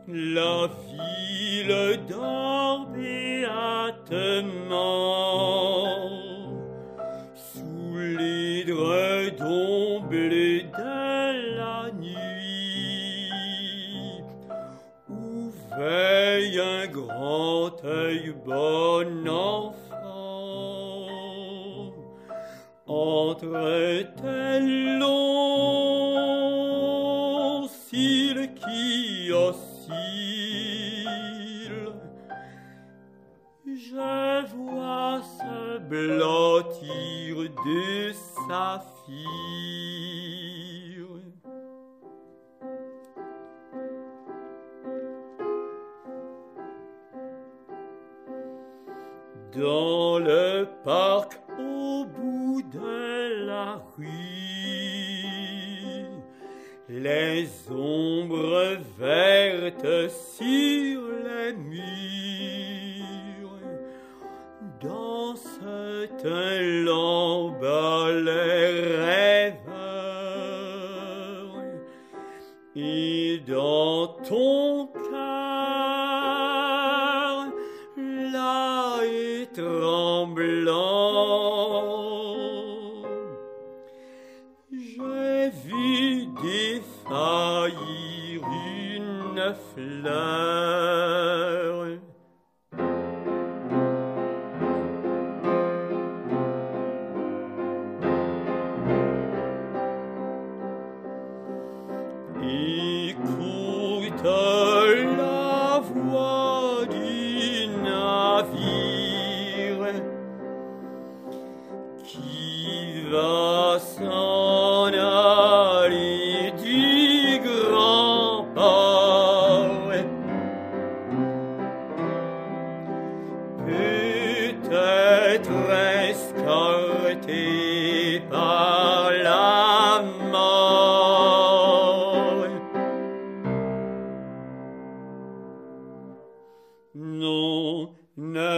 La ville dort béatement sous l'édredon bleu de la nuit, où veille un grand œil bon enfant entre tes longs cils qui oscillent. Je vois se blottir de saphir. Dans le parc au bout de la rue, les ombres vertes sur les murs dansent un lambin les rêveurs, et dans ton cœur là est tremblant. J'ai vu défaillir une fleur. Écoute la voix du navire qui va s'en aller du grand port. Peut-être escorté par la mort. Non, ne